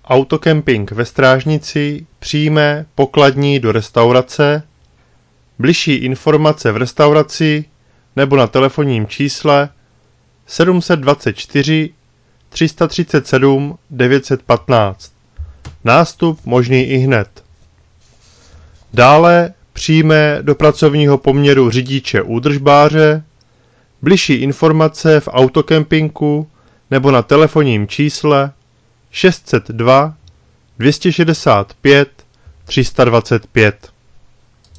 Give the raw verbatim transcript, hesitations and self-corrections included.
autokemping ve Strážnici, přímé pokladní do restaurace, bližší informace v restauraci nebo na telefonním čísle sedm set dvacet čtyři tři sta třicet sedm devět set patnáct. Nástup možný ihned. Dále přímé do pracovního poměru řidiče údržbáře, bližší informace v autokempinku nebo na telefonním čísle šest set dva dvě stě šedesát pět tři sta dvacet pět.